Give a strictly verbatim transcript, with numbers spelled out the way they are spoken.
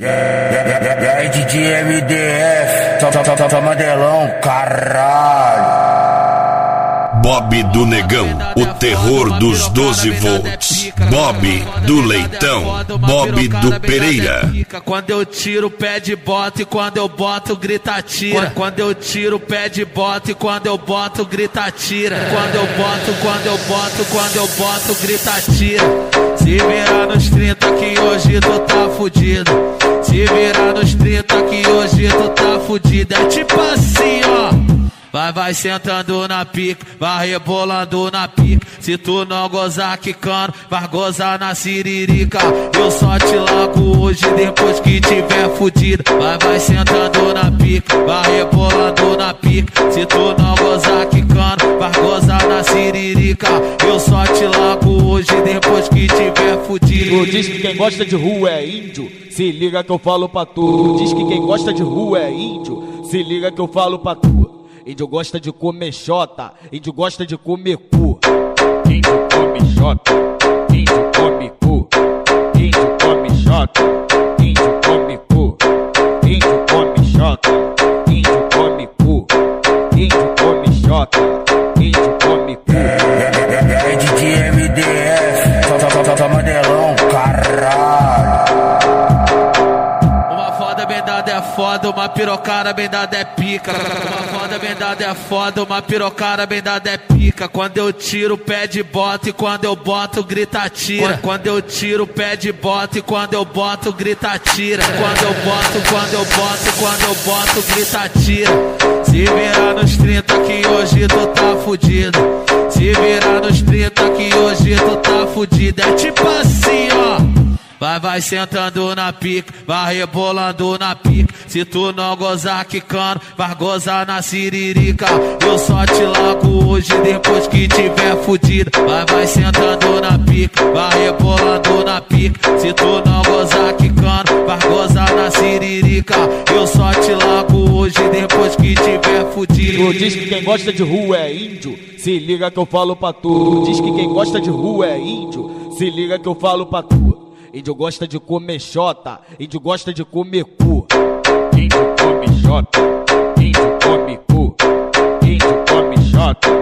E aí, D J M D F, só Mandelão, caralho. Bob do Negão, o terror dos doze volts. Bob do Leitão, Bob do Pereira. Quando eu tiro pé de bota e quando eu boto grita tira. Quando eu tiro pé de bota e quando eu boto grita tira. Quando eu boto, quando eu boto, quando eu boto grita tira. Se virar nos trinta que hoje tu tá fudido. Se virar nos trinta que hoje tu tá fudido. É tipo assim, ó. Vai, vai sentando na pica, vai rebolando na pica. Se tu não gozar quicando, vai gozar na siririca. Eu só te largo hoje depois que tiver fudido. Vai, vai sentando na pica, vai rebolando na pica. Se tu não gozar quicando, vai gozar na siririca. Eu só te largo hoje depois que tiver fudido. Tu diz que quem gosta de rua é índio, se liga que eu falo pra tu. Tu diz que quem gosta de rua é índio, se liga que eu falo pra tu. Índio gosta de comer xota, índio gosta de comer cu. Índio come xota, índio come cu. Índio come xota, índio come cu. Índio come xota, índio come cu. Índio come xota, índio come cu. E aí, D J M D F, só Mandelão, caralho. Uma foda bem dada é foda, uma pirocada bem dada é pica. Uma foda bem dada é foda, uma pirocada bem dada é pica. Quando eu tiro pé de bota e quando eu boto grita tira. Quando eu tiro pé de bota e quando eu boto grita tira. Quando eu boto, quando eu boto, quando eu boto grita tira. Se virar nos trinta que hoje tu tá fudido. Se virar nos trinta que hoje tu tá fudido. É tipo assim, ó. Vai, vai sentando na pica, vai rebolando na pica. Se tu não gozar quicando, vai gozar na siririca. Eu só te largo hoje depois que tiver fudido. Vai, vai sentando na pica, vai rebolando na pica. Se tu não gozar quicando, vai gozar na siririca. Eu só te largo hoje depois que tiver fudido. Tu diz que quem gosta de rua é índio, se liga que eu falo pra tu. Tu diz que quem gosta de rua é índio, se liga que eu falo pra tu. Índio gosta de comer xota, índio gosta de comer cu. Índio come xota, índio come cu. Índio come xota.